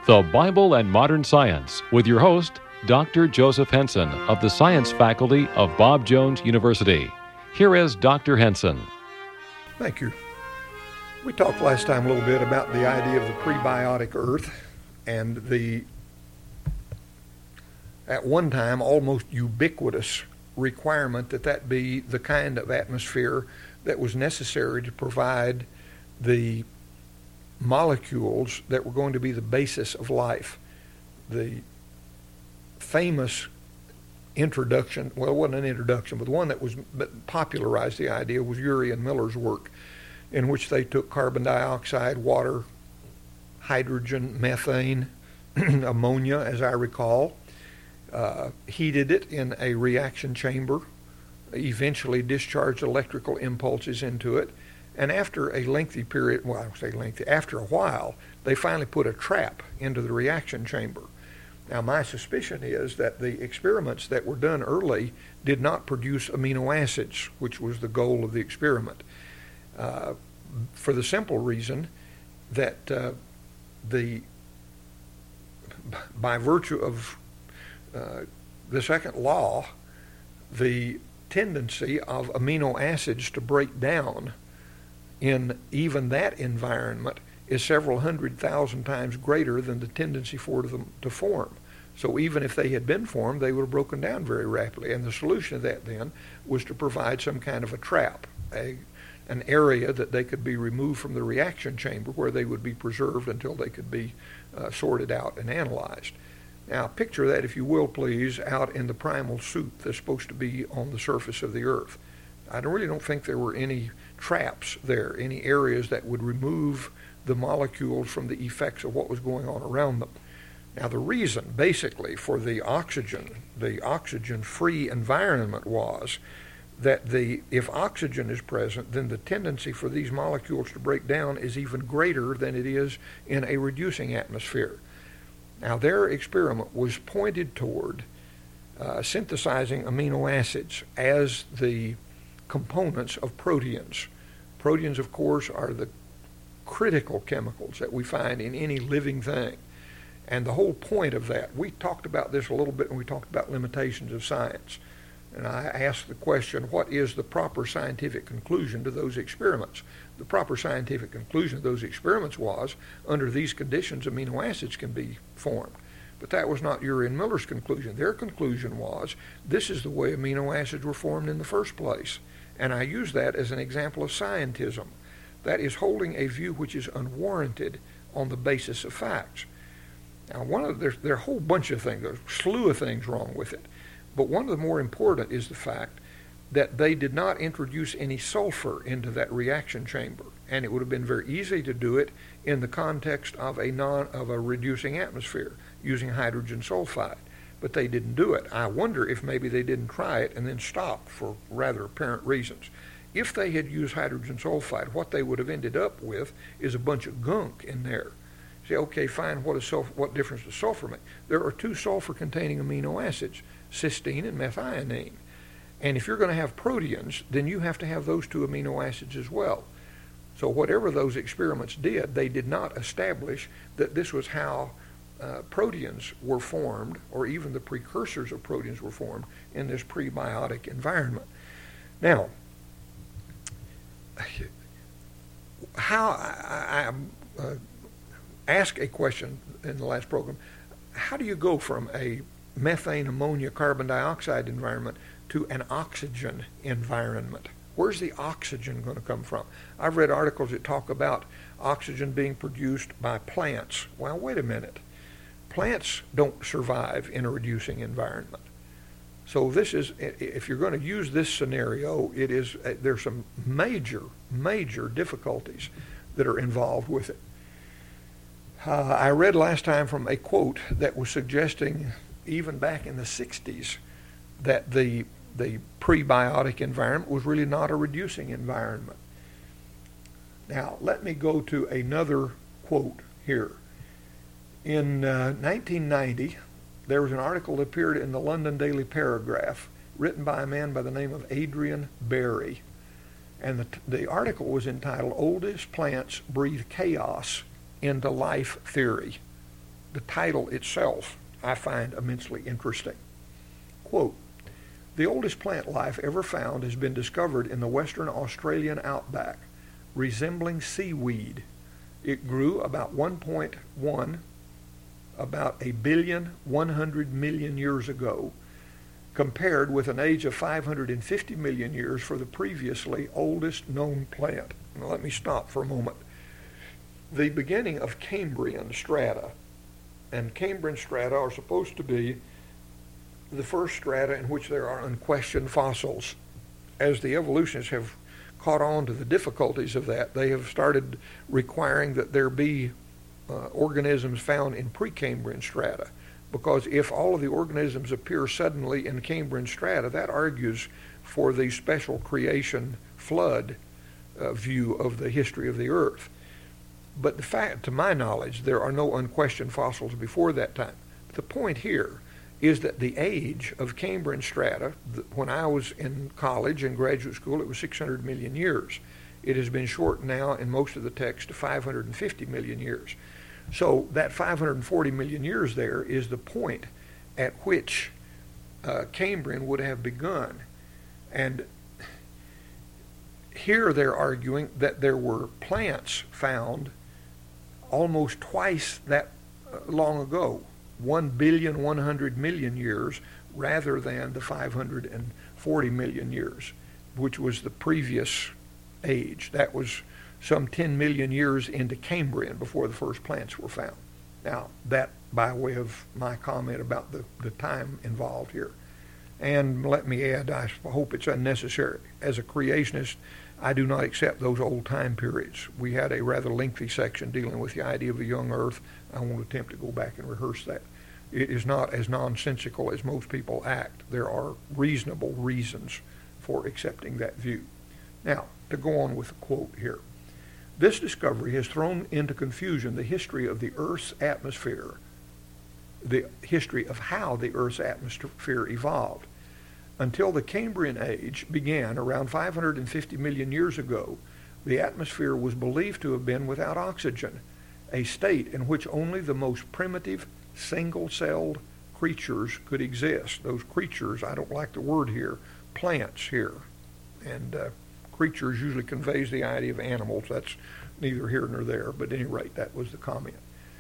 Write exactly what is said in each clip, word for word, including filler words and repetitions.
The Bible and Modern Science with your host, Doctor Joseph Henson of the Science Faculty of Bob Jones University. Here is Doctor Henson. Thank you. We talked last time a little bit about the idea of the prebiotic earth and the, at one time, almost ubiquitous requirement that that be the kind of atmosphere that was necessary to provide the molecules that were going to be the basis of life. The famous introduction, well, it wasn't an introduction, but the one that was that popularized the idea was Urey and Miller's work, in which they took carbon dioxide, water, hydrogen, methane, ammonia, as I recall, uh, heated it in a reaction chamber, eventually discharged electrical impulses into it, and after a lengthy period, well, I would say lengthy, after a while, they finally put a trap into the reaction chamber. Now, my suspicion is that the experiments that were done early did not produce amino acids, which was the goal of the experiment, uh, for the simple reason that uh, the, by virtue of uh, the second law, the tendency of amino acids to break down in even that environment is several hundred thousand times greater than the tendency for them to form. So even if they had been formed, they would have broken down very rapidly. And the solution to that then was to provide some kind of a trap, a, an area that they could be removed from the reaction chamber where they would be preserved until they could be uh, sorted out and analyzed. Now picture that, if you will please, out in the primal soup that's supposed to be on the surface of the earth. I don't, really don't think there were any traps there, any areas that would remove the molecules from the effects of what was going on around them. Now the reason basically for the oxygen, the oxygen-free environment was that the if oxygen is present, then the tendency for these molecules to break down is even greater than it is in a reducing atmosphere. Now their experiment was pointed toward uh, synthesizing amino acids as the components of proteins. Proteins, of course, are the critical chemicals that we find in any living thing. And the whole point of that, we talked about this a little bit when we talked about limitations of science. And I asked the question, what is the proper scientific conclusion to those experiments? The proper scientific conclusion of those experiments was, under these conditions, amino acids can be formed. But that was not Urey and Miller's conclusion. Their conclusion was, this is the way amino acids were formed in the first place. And I use that as an example of scientism. That is holding a view which is unwarranted on the basis of facts. Now, one of the, there are a whole bunch of things, there's a slew of things wrong with it. But one of the more important is the fact that they did not introduce any sulfur into that reaction chamber. And it would have been very easy to do it in the context of a non of a reducing atmosphere using hydrogen sulfide. But they didn't do it. I wonder if maybe they didn't try it and then stopped for rather apparent reasons. If they had used hydrogen sulfide, what they would have ended up with is a bunch of gunk in there. Say, okay, fine, what, is sulfur, what difference does sulfur make? There are two sulfur-containing amino acids, cysteine and methionine. And if you're going to have proteins, then you have to have those two amino acids as well. So whatever those experiments did, they did not establish that this was how Uh, proteins were formed, or even the precursors of proteins were formed in this prebiotic environment. Now, how I, I uh, asked a question in the last program, how do you go from a methane, ammonia, carbon dioxide environment to an oxygen environment? Where's the oxygen going to come from? I've read articles that talk about oxygen being produced by plants. Well, wait a minute. Plants don't survive in a reducing environment. So this is, if you're going to use this scenario, it is, there's some major, major difficulties that are involved with it. Uh, I read last time from a quote that was suggesting, even back in the sixties, that the, the prebiotic environment was really not a reducing environment. Now, let me go to another quote here. In uh, nineteen ninety, there was an article that appeared in the London Daily Paragraph, written by a man by the name of Adrian Berry. And the, the article was entitled, Oldest Plants Breathe Chaos into Life Theory. the title itself I find immensely interesting. Quote, "The oldest plant life ever found has been discovered in the western Australian outback, resembling seaweed. It grew about one point one, about a billion one hundred million years ago, compared with an age of five hundred fifty million years for the previously oldest known plant." Now let me stop for a moment. The beginning of Cambrian strata, and Cambrian strata are supposed to be the first strata in which there are unquestioned fossils. As the evolutionists have caught on to the difficulties of that, they have started requiring that there be uh, organisms found in Precambrian strata, because if all of the organisms appear suddenly in Cambrian strata, that argues for the special creation flood uh, view of the history of the Earth. But the fact, to my knowledge, there are no unquestioned fossils before that time. The point here is that the age of Cambrian strata, when I was in college and graduate school, it was six hundred million years. It has been shortened now in most of the text to five hundred fifty million years. So that five hundred forty million years there is the point at which uh, Cambrian would have begun. And here they're arguing that there were plants found almost twice that long ago, one billion one hundred million years, rather than the five hundred forty million years, which was the previous age. That was some ten million years into Cambrian before the first plants were found. Now, that by way of my comment about the, the time involved here. And let me add, I hope it's unnecessary, as a creationist, I do not accept those old time periods. We had a rather lengthy section dealing with the idea of a young earth. I won't attempt to go back and rehearse that. It is not as nonsensical as most people act. There are reasonable reasons for accepting that view. Now, to go on with the quote here. "This discovery has thrown into confusion the history of the Earth's atmosphere, the history of how the Earth's atmosphere evolved. Until the Cambrian age began around five hundred fifty million years ago, the atmosphere was believed to have been without oxygen, a state in which only the most primitive single-celled creatures could exist." Those creatures, I don't like the word here, plants here. And uh, creatures usually conveys the idea of animals. That's neither here nor there, but at any rate, that was the comment.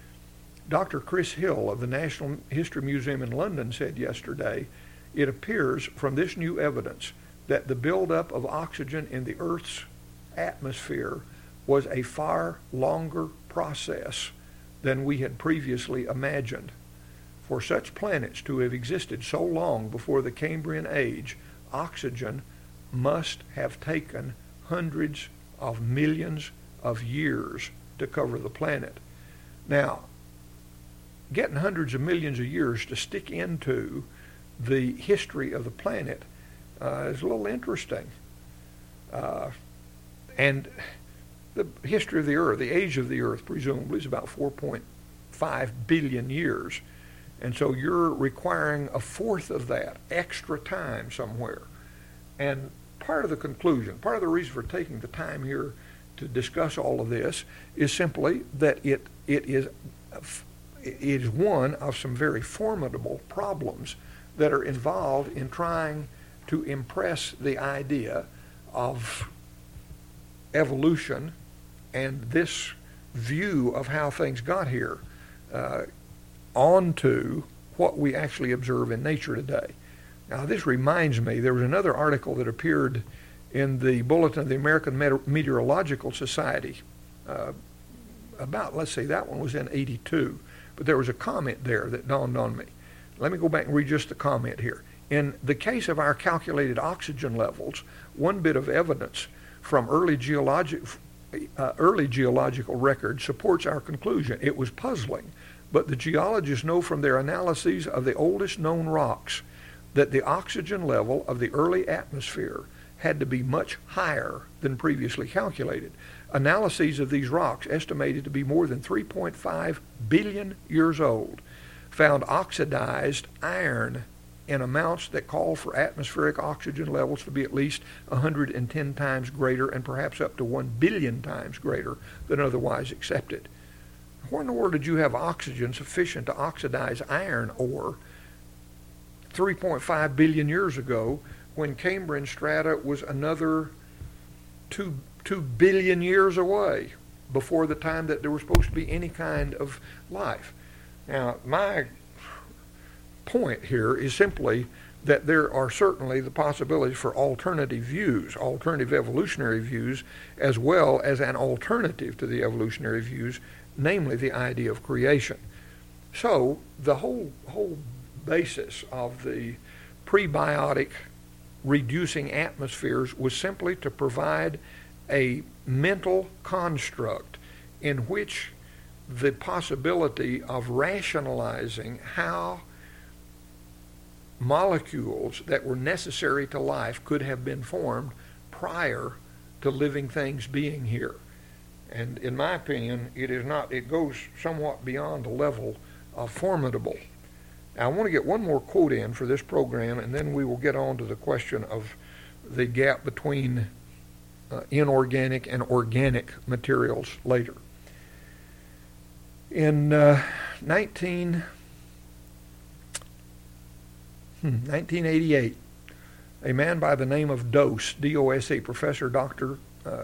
Doctor Chris Hill of the National History Museum in London said yesterday, "It appears from this new evidence that the buildup of oxygen in the Earth's atmosphere was a far longer process than we had previously imagined. For such planets to have existed so long before the Cambrian age, oxygen must have taken hundreds of millions of years to cover the planet." Now, getting hundreds of millions of years to stick into the history of the planet uh, is a little interesting. Uh, and the history of the Earth, the age of the Earth, presumably, is about four point five billion years. And so you're requiring a fourth of that extra time somewhere. And part of the conclusion, part of the reason for taking the time here to discuss all of this is simply that it it is it is one of some very formidable problems that are involved in trying to impress the idea of evolution and this view of how things got here uh, onto what we actually observe in nature today. Now, this reminds me, there was another article that appeared in the Bulletin of the American Meteorological Society uh, about, let's see, that one was in eighty-two, but there was a comment there that dawned on me. Let me go back and read just the comment here. "In the case of our calculated oxygen levels, one bit of evidence from early, geologic, uh, early geological records supports our conclusion. It was puzzling, but the geologists know from their analyses of the oldest known rocks that the oxygen level of the early atmosphere had to be much higher than previously calculated. Analyses of these rocks, estimated to be more than three point five billion years old, found oxidized iron in amounts that call for atmospheric oxygen levels to be at least one hundred ten times greater and perhaps up to one billion times greater than otherwise accepted." Where in the world did you have oxygen sufficient to oxidize iron ore three point five billion years ago when Cambrian strata was another two, two billion years away before the time that there was supposed to be any kind of life? Now, my point here is simply that there are certainly the possibilities for alternative views, alternative evolutionary views, as well as an alternative to the evolutionary views, namely the idea of creation. So the whole whole basis of the prebiotic reducing atmospheres was simply to provide a mental construct in which the possibility of rationalizing how molecules that were necessary to life could have been formed prior to living things being here. And in my opinion, it is not, it goes somewhat beyond the level of formidable. Now, I want to get one more quote in for this program, and then we will get on to the question of the gap between uh, inorganic and organic materials later. In uh, nineteen nineteen eighty-eight, a man by the name of Doss, D O S E, Professor Doctor Uh,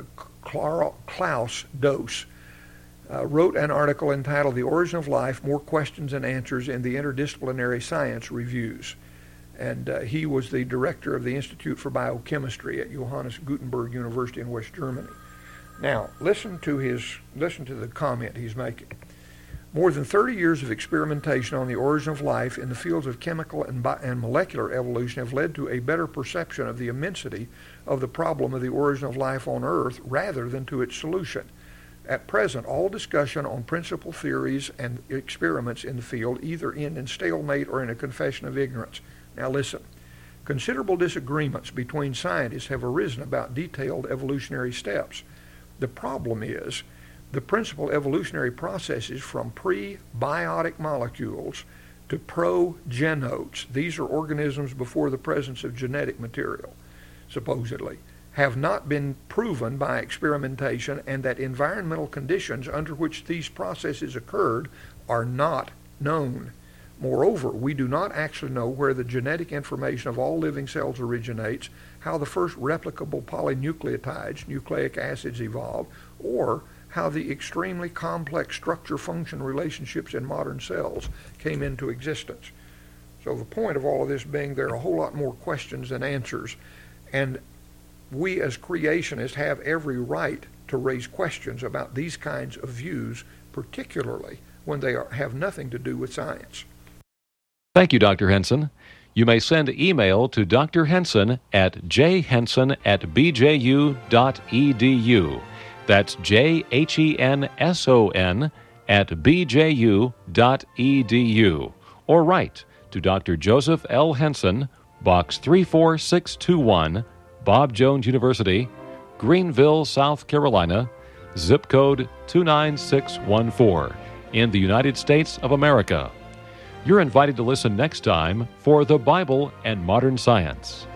Klaus Doss, uh, wrote an article entitled The Origin of Life, More Questions and Answers in the Interdisciplinary Science Reviews. And uh, he was the director of the Institute for Biochemistry at Johannes Gutenberg University in West Germany. Now, listen to his, listen to the comment he's making. More than thirty years of experimentation on the origin of life in the fields of chemical and, bi- and molecular evolution have led to a better perception of the immensity of the problem of the origin of life on Earth rather than to its solution. At present, all discussion on principal theories and experiments in the field either end in stalemate or in a confession of ignorance. Now listen, considerable disagreements between scientists have arisen about detailed evolutionary steps. The problem is the principal evolutionary processes from pre-biotic molecules to progenotes, these are organisms before the presence of genetic material, supposedly, have not been proven by experimentation, and that environmental conditions under which these processes occurred are not known. Moreover, we do not actually know where the genetic information of all living cells originates, how the first replicable polynucleotides, nucleic acids, evolved, or how the extremely complex structure-function relationships in modern cells came into existence. So the point of all of this being there are a whole lot more questions than answers, and we as creationists have every right to raise questions about these kinds of views, particularly when they are, have nothing to do with science. Thank you, Doctor Henson. You may send email to Doctor Henson at j henson at b j u dot e d u. That's J H E N S O N at b j u dot e d u. Or write to Doctor Joseph L. Henson, Box three four six two one, Bob Jones University, Greenville, South Carolina, zip code two nine six one four, in the United States of America. You're invited to listen next time for The Bible and Modern Science.